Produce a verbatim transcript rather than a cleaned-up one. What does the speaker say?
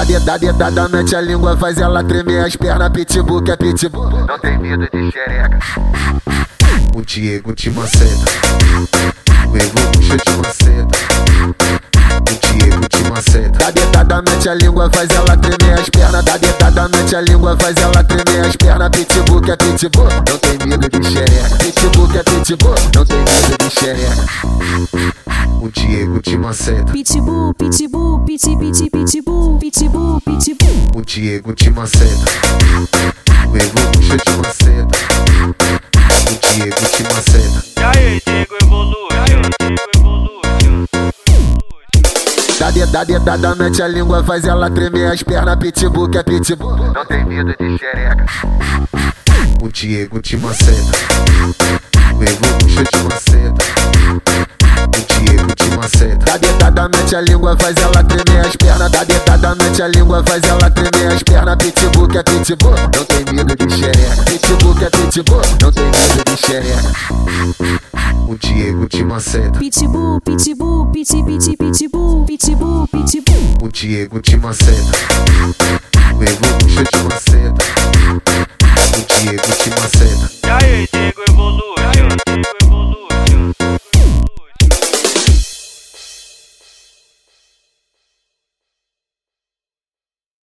Dá dedada, dedada, mete a língua, faz ela tremer as pernas. Pitbull que é pitbull, não tem medo de xereca. O Diego te maceta, o Ego puxa te maceta. O Diego te maceta. Dá dedada, mete a língua, faz ela tremer as pernas. Dá dedada, mete a língua, faz ela tremer as pernas. Pitbull que é pitbull, não tem medo de xereca. Pitbull que é pitbull, não tem medo de xereca. O Diego te maceta. Pitbull, pitbull, pit, pit, pitbull, pitbull, pitbull. O Diego te maceta, o Ego puxa te maceta. O Diego te maceta. E aí, Diego Evolution? Dá dedada, dedada, mete a língua, faz ela tremer as pernas. Pitbull que é pitbull, não tem medo de xereca. O Diego te maceta, o Ego puxa te maceta. O Diego te maceta. Dá dedada, mete a língua, faz ela tremer as pernas. Dá dedada, mete a língua, faz ela tremer as pernas. Pitbull que é pitbull, não tem medo de xereca. Pitbull que é pitbull, não tem medo de xereca. O Diego te maceta. Pitbull, pitbull, pit, pit, pitbull, pitbull, pitbull. O Diego te maceta, o Ego puxa te maceta. O Diego te maceta.